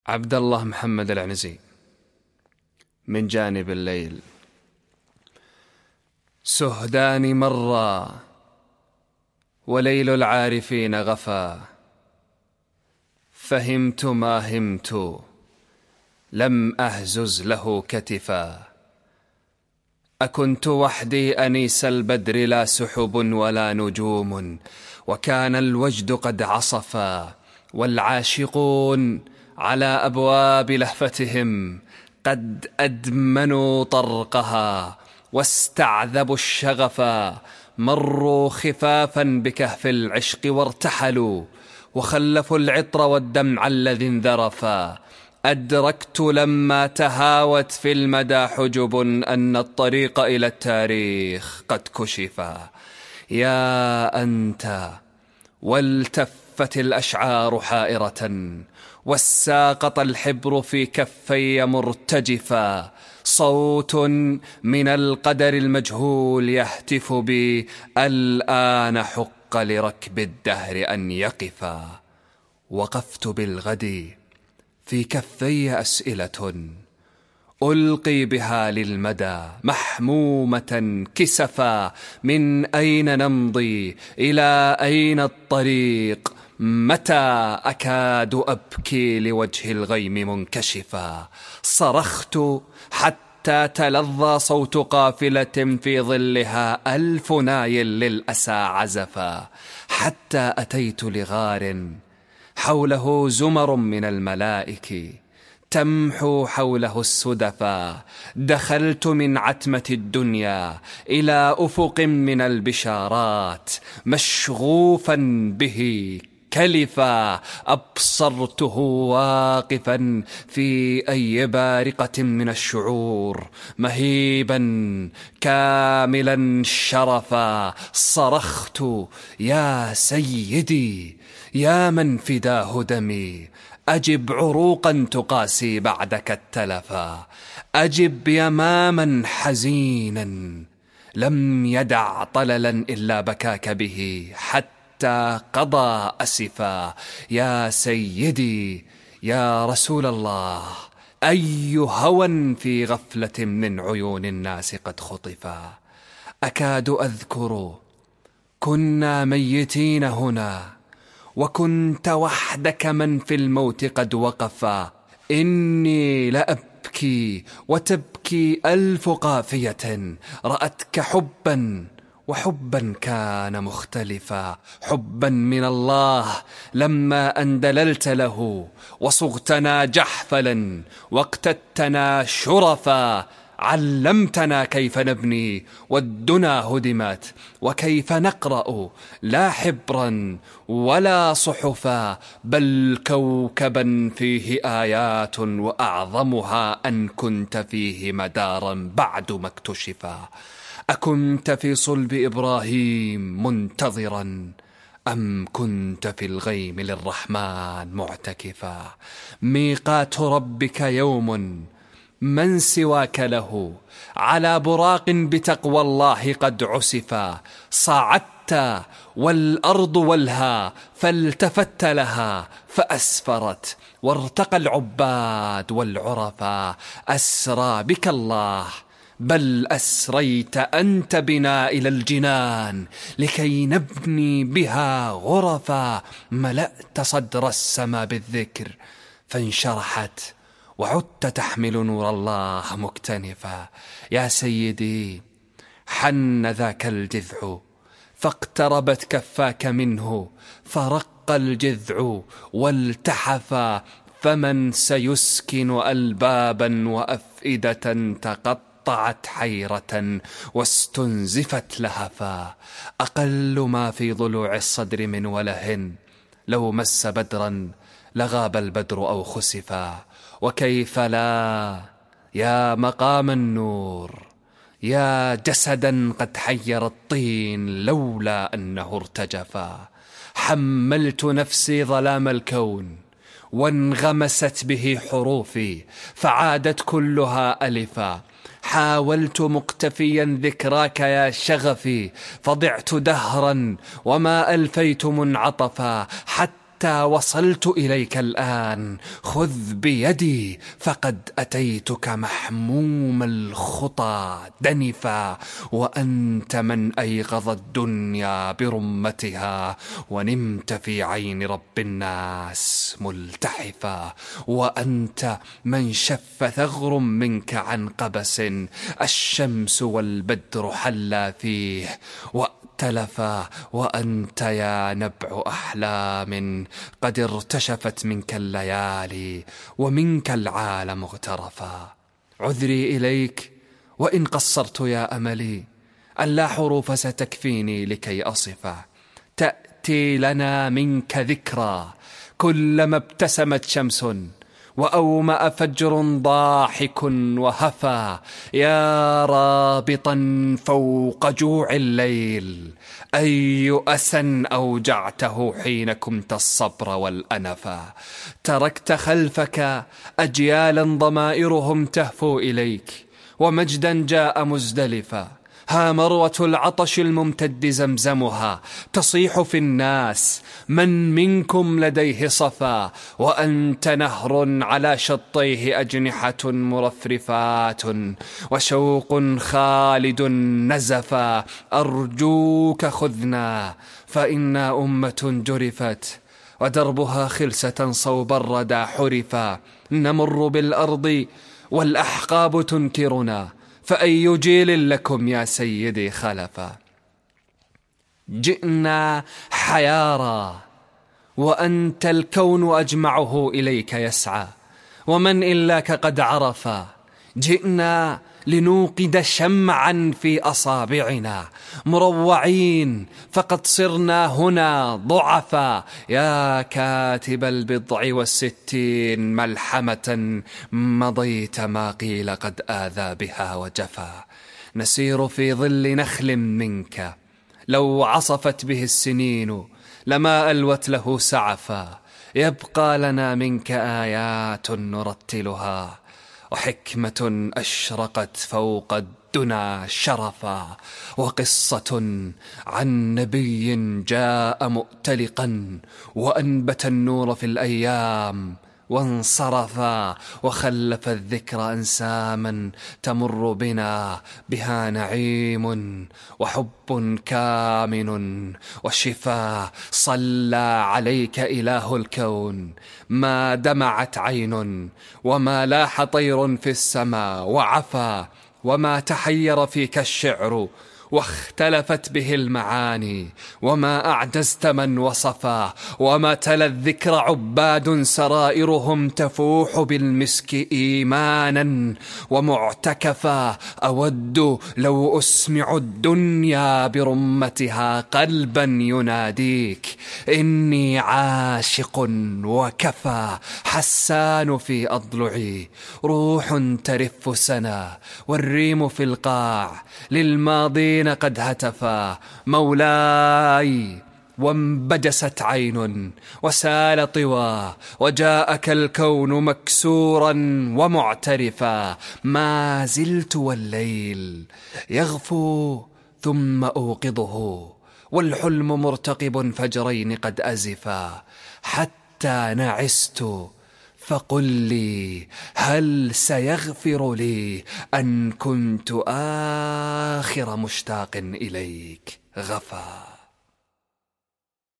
عبد الله محمد العنزي. من جانب الليل. سهدان مرا وليل العارفين غفا، فهمت ما همت لم أهزز له كتفا. أكنت وحدي أنيس البدر لا سحب ولا نجوم، وكان الوجد قد عصفا، والعاشقون على أبواب لهفتهم قد أدمنوا طرقها واستعذبوا الشغفا. مروا خفافا بكهف العشق وارتحلوا، وخلفوا العطر والدمع الذي انذرفا. أدركت لما تهاوت في المدى حجب أن الطريق إلى التاريخ قد كشفا. يا أنت والتفت الأشعار حائرة، والساقط الحبر في كفي مرتجفا. صوت من القدر المجهول يهتف بي: الآن حق لركب الدهر أن يقفا. وقفت بالغد في كفي أسئلة ألقي بها للمدى محمومة كسفا. من أين نمضي؟ إلى أين الطريق؟ متى أكاد أبكي لوجه الغيم منكشفا. صرخت حتى تلظى صوت قافلة في ظلها ألف ناي للأسى عزفا، حتى أتيت لغار حوله زمر من الملائك تمحو حوله السدفا. دخلت من عتمة الدنيا إلى أفق من البشارات مشغوفا به كلفا. أبصرته واقفا في أي بارقة من الشعور مهيبا كاملا شرفا. صرخت: يا سيدي، يا من فداه دمي، أجب عروقا تقاسي بعدك التلفا. أجب يماما حزينا لم يدع طللا إلا بكاك به حتى قضى أسفا. يا سيدي، يا رسول الله، أي هوى في غفلة من عيون الناس قد خطفا. أكاد أذكر كنا ميتين هنا، وكنت وحدك من في الموت قد وقفا. إني لأبكي وتبكي ألف قافية رأتك حبا، وحبا كان مختلفا. حبا من الله لما أندللت له، وصغتنا جحفلا واقتدتنا شرفا. علمتنا كيف نبني والدنا هدمت، وكيف نقرأ لا حبرا ولا صحفا، بل كوكبا فيه آيات وأعظمها أن كنت فيه مدارا بعد ما اكتشفا. أكنت في صلب إبراهيم منتظرا، أم كنت في الغيم للرحمن معتكفا. ميقات ربك يوم من سواك له، على براق بتقوى الله قد عسفا. صعدت والأرض ولها، فالتفت لها فأسفرت، وارتقى العباد والعرفا. أسرى بك الله، بل أسريت أنت بنا إلى الجنان، لكي نبني بها غرفا. ملأت صدر السما بالذكر فانشرحت، وعدت تحمل نور الله مكتنفا. يا سيدي، حن ذاك الجذع فاقتربت كفاك منه، فرق الجذع والتحفا. فمن سيسكن ألبابا وأفئدة تقطعت حيرة واستنزفت لهفا. أقل ما في ضلوع الصدر من وله، لو مس بدرا لغاب البدر أو خسفا. وكيف لا، يا مقام النور، يا جسدا قد حير الطين لولا أنه ارتجفا. حملت نفسي ظلام الكون وانغمست به حروفي، فعادت كلها ألفا. حاولت مقتفيا ذكراك يا شغفي، فضعت دهرا وما ألفيت منعطفا. حتى حتى وصلت إليك الآن. خذ بيدي فقد أتيتك محموم الخطى دنفا، وأنت من أيقظ الدنيا برمتها، ونمت في عين رب الناس ملتحفا، وأنت من شف ثغر منك عن قبس الشمس والبدر حلا فيه وأتلفا، وأنت يا نبع أحلام قد ارتشفت منك الليالي ومنك العالم اغترفا. عذري إليك وإن قصرت يا أملي، أن لا حروف ستكفيني لكي أصفا. تأتي لنا منك ذكرى كلما ابتسمت شمس وأومأ فجر ضاحك وهفا، يا رابطا فوق جوع الليل، أي أسى أوجعته حين كنت الصبر والأنفا. تركت خلفك أجيالا ضمائرهم تهفو إليك، ومجدا جاء مزدلفا. ها مروة العطش الممتد زمزمها تصيح في الناس، من منكم لديه صفا، وأنت نهر على شطيه أجنحة مرفرفات وشوق خالد نزفا. أرجوك خذنا فإنا أمة جرفت ودربها خلسة صوب الردى حرفا. نمر بالأرض والأحقاب تنكرنا، فأي جيل لكم يا سيدي خلفا. جئنا حيارى وأنت الكون أجمعه إليك يسعى، ومن إلاك قد عرفا. جئنا لنوقد شمعا في أصابعنا مروعين، فقد صرنا هنا ضعفا. يا كاتب البضع والستين ملحمة مضيت ما قيل قد آذى بها وجفا. نسير في ظل نخل منك لو عصفت به السنين لما ألوت له سعفا. يبقى لنا منك آيات نرتلها وحكمة أشرقت فوق الدنا شرفا، وقصة عن نبي جاء مؤتلقا وأنبت النور في الأيام وانصرفا، وخلف الذكر أنساما تمر بنا بها نعيم وحب كامن وشفاء. صلى عليك إله الكون ما دمعت عين، وما لاح طير في السماء وعفا، وما تحير فيك الشعر واختلفت به المعاني، وما أعجزت من وصفا، وما تلا الذكر عباد سرائرهم تفوح بالمسك إيمانا ومعتكفا. أود لو أسمع الدنيا برمتها قلبا يناديك إني عاشق وكفى. حسان في أضلعي روح ترف سنا، والريم في القاع للماضين قد هتفا. مولاي وانبجست عين وسال طوى، وجاءك الكون مكسورا ومعترفا. ما زلت والليل يغفو ثم أوقظه، والحلم مرتقب فجرين قد أزفا. حتى نعست فقل لي هل سيغفر لي أن كنت آخر مشتاق إليك غفا.